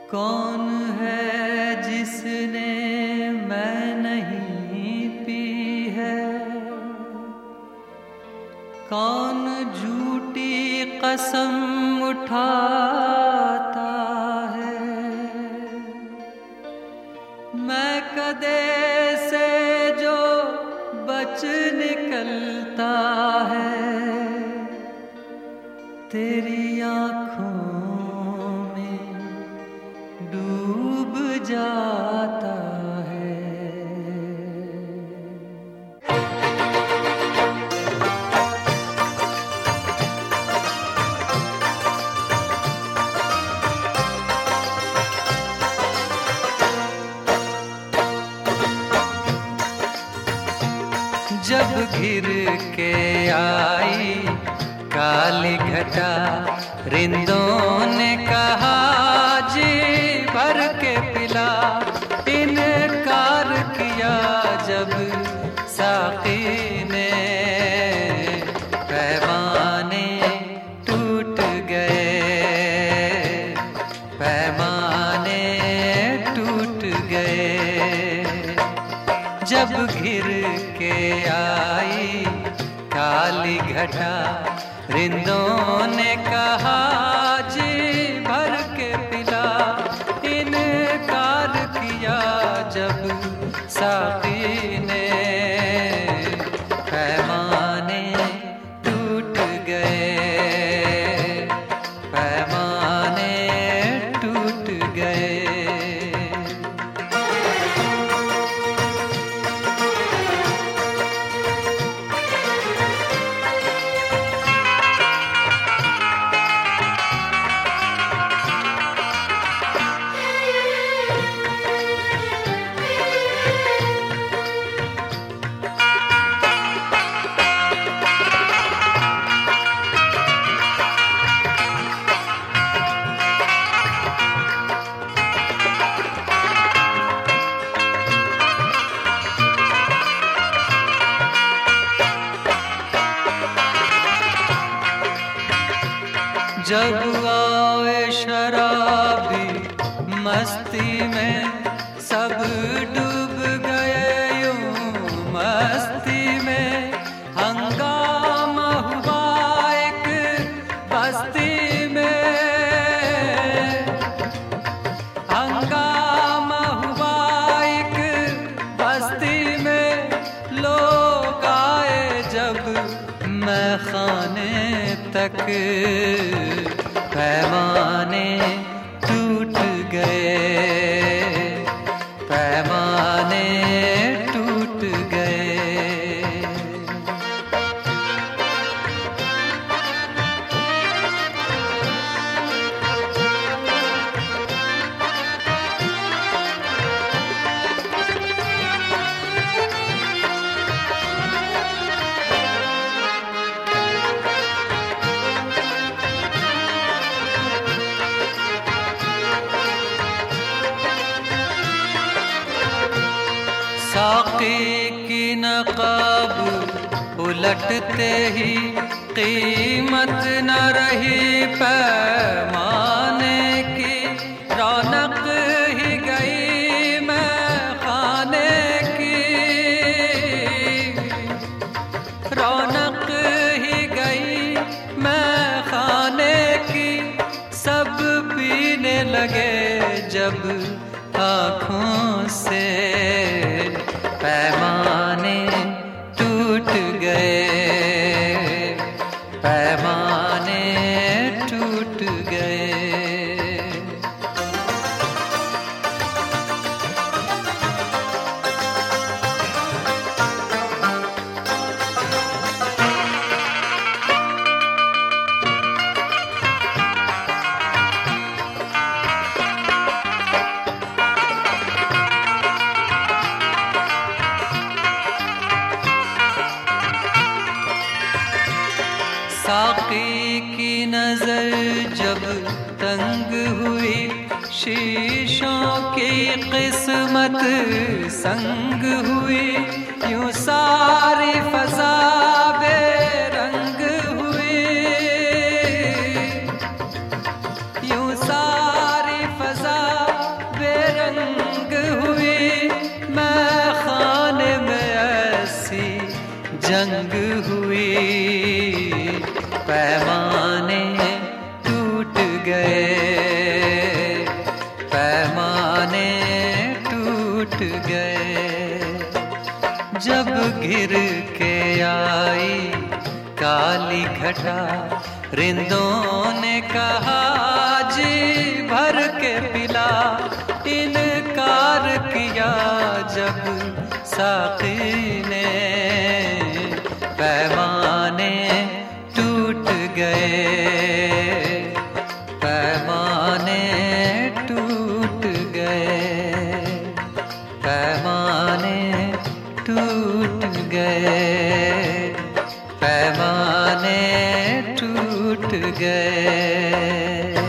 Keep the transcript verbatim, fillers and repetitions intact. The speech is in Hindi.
कौन है जिसने मैं नहीं पी है, कौन झूठी कसम उठाता है। मैं कदे से जो बच निकलता है, तेरी आँखों में डूब जाता है। जब घिर के आई काली घटा, रिंदों ने कहा जी भर के पिला। इनकार किया जब साकी ने, पैमाने टूट गए, पैमाने टूट गए। जब घिर के आई काली घटा, रिंदों ने कहा जी भर के पिला। इनकार किया जब साकी ने, पैमाने टूट गए, पैमाने टूट गए। जब आए शराबी मस्ती में, सब डूब गए यूं मस्ती में। हंगामा हुआ एक बस्ती में, हंगामा हुआ एक बस्ती में। लोग आए जब मैं खाने तक, पैमाने टूट गए, पैमाने टूट गए। साकी की नकाब उलटते ही कीमत न रही पैमाने की। रौनक ही गई मैं खाने की, रौनक ही गई मैं खाने की। सब पीने लगे जब आँखों से, पैमाने टूट गए, पैमाने टूट गए। साकी की नजर जब तंग हुई, शीशों की किस्मत संग हुई। यूं सारी फजा बेरंग हुई, यूं सारी फजा गए, पैमाने टूट गए। जब गिर के आई काली घटा, रिंदों ने कहा जी भर के पिला। इनकार किया जब साक़ी ने, पैमाने टूट गए, पैमाने टूट गए, पैमाने टूट गए, पैमाने टूट गए।